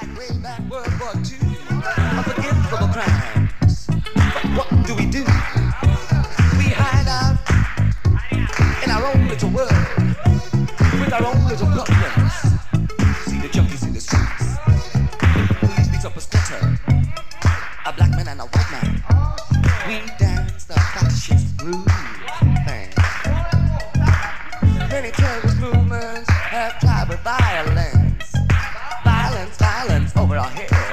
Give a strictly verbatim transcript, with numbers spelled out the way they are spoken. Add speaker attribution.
Speaker 1: way back World War Two, unforgivable crimes. But what do we do? We hide out in our own little world with our own little problems. See the junkies in the streets. Police beats up a splitter, a black man and a white man. We dance the fascist groove thing. Many terrorist movements have tried with violence, violence, violence over our heads.